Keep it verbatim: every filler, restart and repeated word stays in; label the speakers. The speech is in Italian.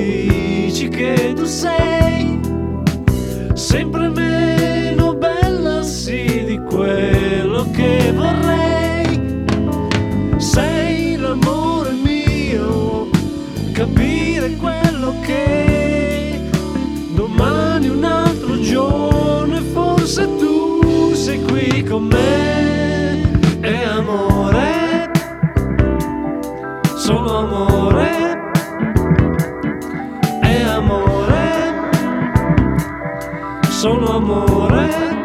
Speaker 1: dici che tu sei sempre meno bella, sì, di quello che vorrei. Sei l'amore mio, capire quello che domani è un altro giorno e forse tu sei qui con me. È amore, solo amore, è amore, solo amore.